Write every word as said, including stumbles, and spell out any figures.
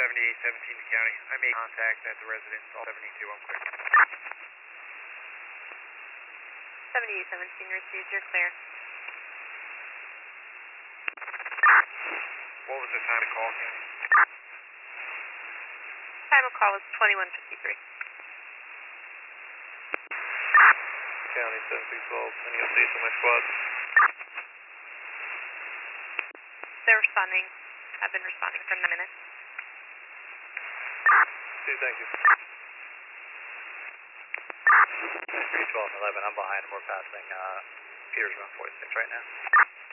seventy-eight seventeen County. I made contact at the residence, all seventy-two, I'm clear. seventy-eight seventeen received, you're clear. What was the time of call, County? Time of call was twenty-one fifty-three. County seven six twelve, any updates on my squad? They're responding. I've been responding for a minute. Okay, thank you. three twelve eleven, I'm behind him. We're passing uh, Peters around forty-six right now.